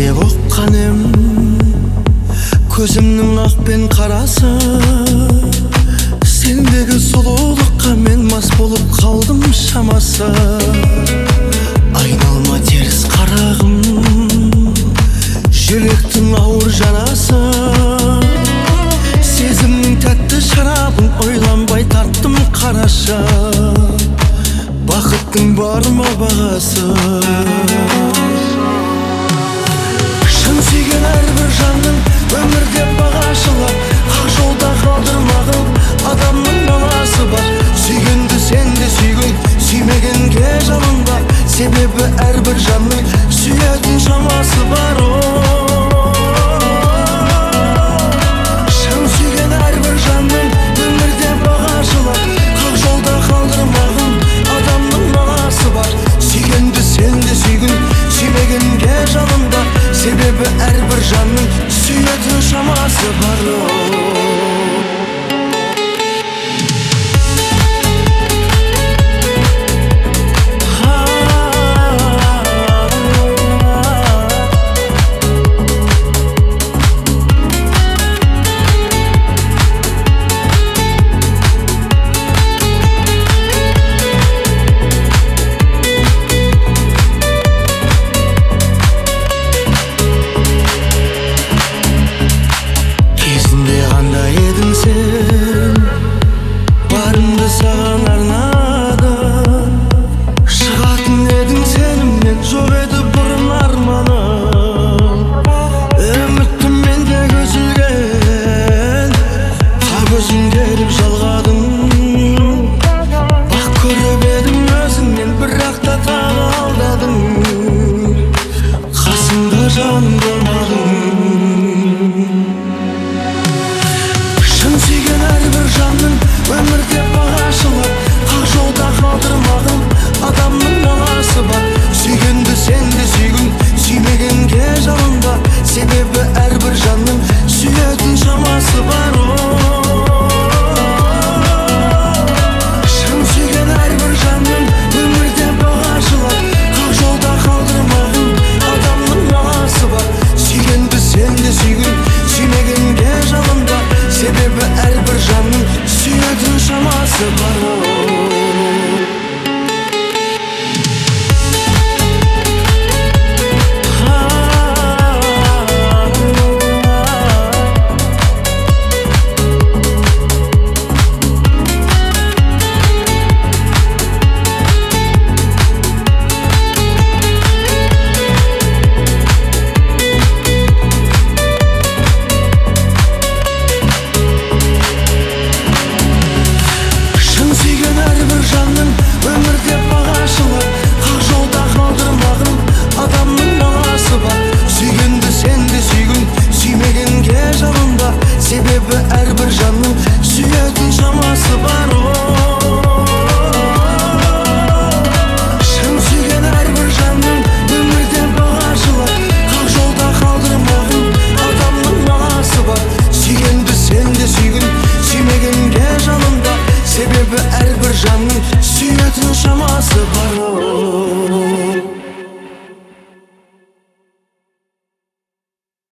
деп ұққан ем, көзімнің ақ пен қарасы. Сендегі сұлулыққа мен мас болып қалдым шамасы. Айналма теріс қарағым, жүректің ауыр жарасы. Сезімнің тәтті шарабын ойланбай тарттым қарашы. Бақыттың бар ма бағасы? Шын сүйген әрбір жанның өмірде бағашылар. Ақ жолда қалдырмағын адамның баласы бар. Сүйгенді сен де сүйгін, сүймегенге жалынба. Себебі әрбір жанның сүйетін шамасы бар.